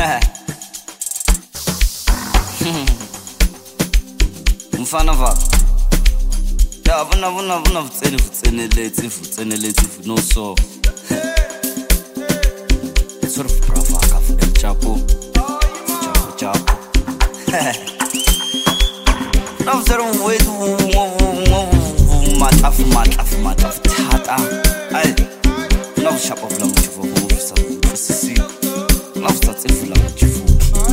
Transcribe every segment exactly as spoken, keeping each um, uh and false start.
Mfana va. Ya vuna vuna vuna vutseni vutseni letsi vutseni letsi no so. Sort of brava ka el chapo. Chapo chapo. Na vutero wetu matafu matafu matafu tata. Ai. Na vushapa vula mchivo vusa. Sisi. Na vutsatsi vula mchivo.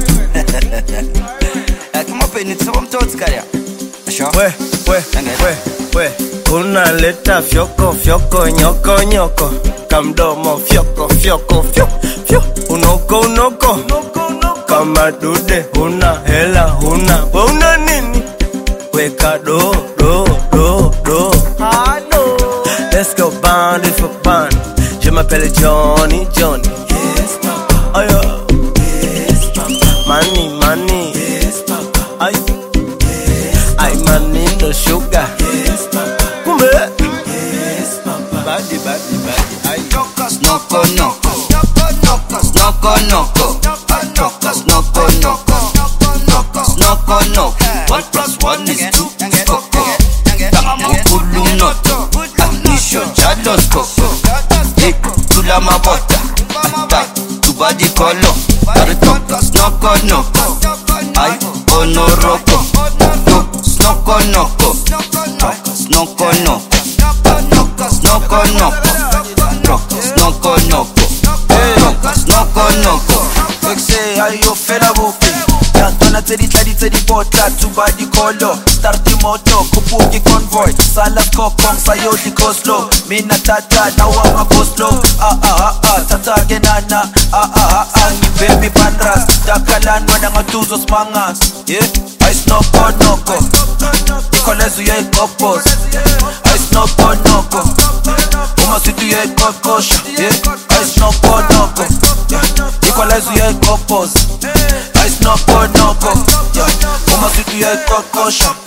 Kama peni tsoba mtotsi kaya. We, we, we, we unaleta fyoko, fyoko, nyoko, nyoko kamdomo, fyoko, fyoko, fyoko, fyoko unoko, unoko kama dude, una hela, una una nini weka do, do, do, do hello. Let's go band for band. Je m'appelle Johnny, Johnny. Yes, papa. Oh, yo. Yes, papa. Money, money. Yes, papa. Ay. I man need no sugar. Yes, papa. Come here. Yes, papa. Body, body, body. I Chocas noko noko. Chocas noko noko. Chocas noko noko. Chocas noko noko. One plus one is two. Coco. Mukulu noto. Nisho chatos coco. Eko tula mabota. Ata tubadi kolo. Chocas noko noko. Ay onoroko. Noko noko, Chocas noko noko, Chocas noko noko, Chocas noko noko, Chocas noko noko. Like say I yo fela buki. Yantona tedi tedi tedi bota tu body color. Start the moto, kupuki convoy. Sala kokong sayo di go slow. Mina tata na wanga go slow. Ah ah ah ah tata genana. Ah ah ah ah ni baby pandras. Dakalan wana ngatuzo smangas. Yeah, I snoko noko. Ikolezu ye kopos. I snoko noko. Uma situ ye kokosha. Yeah, I snoko noko. Ikolezu ye kopos. I snoko noko. Yeah, uma situ ye kokosha.